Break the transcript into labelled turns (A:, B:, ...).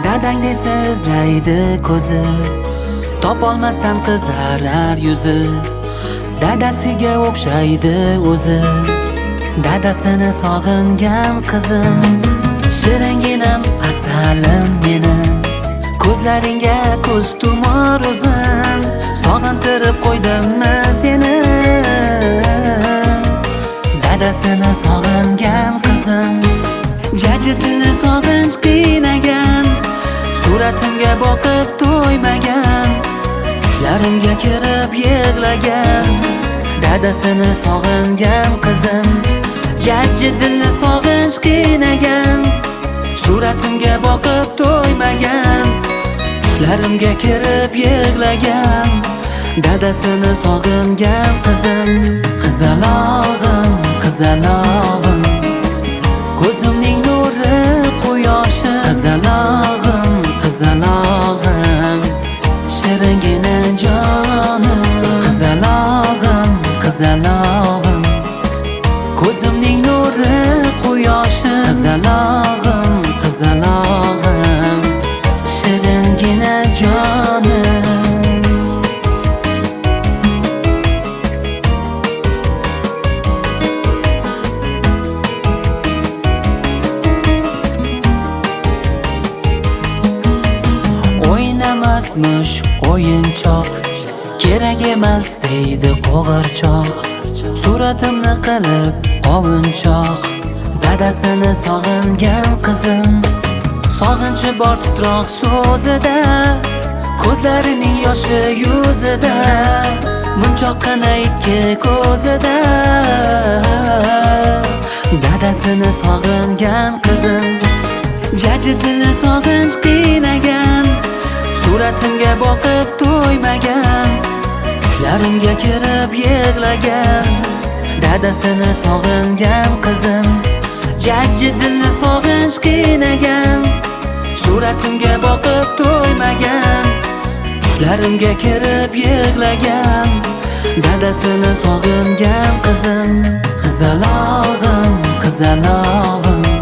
A: Dadang desa izlaydi ko'zi, topolmasdan qizarar yuzi. Dadasiga o'xshaydi o'zi, dadasini sog'ingan qizim. Shiringinam, asalim menim, ko'zlaringga ko'z tumor o'zim. Sog'intirib qo'ydimmi seni, dadasini sog'ingan qizim. Jajjitini sog'inch qiynagan, suratimga boqib to'ymagan, tushlarimga kirib yig'lagan, dadasini sog'ingan qizim. Jajjitini sog'inch qiynagan, suratimga boqib to'ymagan, tushlarimga kirib yig'lagan, dadasini sog'ingan qizim. Qizalog'im, qizalog'im, ko'zimning nuri quyoshi. Qizalog'im, qizalog'im, shiringina jonim. Qizalog'im, qizalog'im, ko'zimning nuri quyoshi. Qizalog'im, qizalog'im, shiringina jonim. O'ynamasmish o'yinchoq, kerak emas deydi qo'g'irchoq. Suratimni qilib ovunchoq, dadasini sog'ingan qizim. Sog'inchi bor titroq so'zida, ko'zlarining yoshi yuzida, munchoqqina ikki ko'zida, dadasini sog'ingan qizim. Jajjitini sog'inch qiynagan, suratimga boqib to'ymagan, tushlarimga kirib yig'lagan, dadasini sog'ingan qizim. Jajjitini sog'inch qiynagan, suratimga boqib to'ymagan, tushlarimga kirib yig'lagan, dadasini sog'ingan qizim. Qizalog'im, qizalog'im,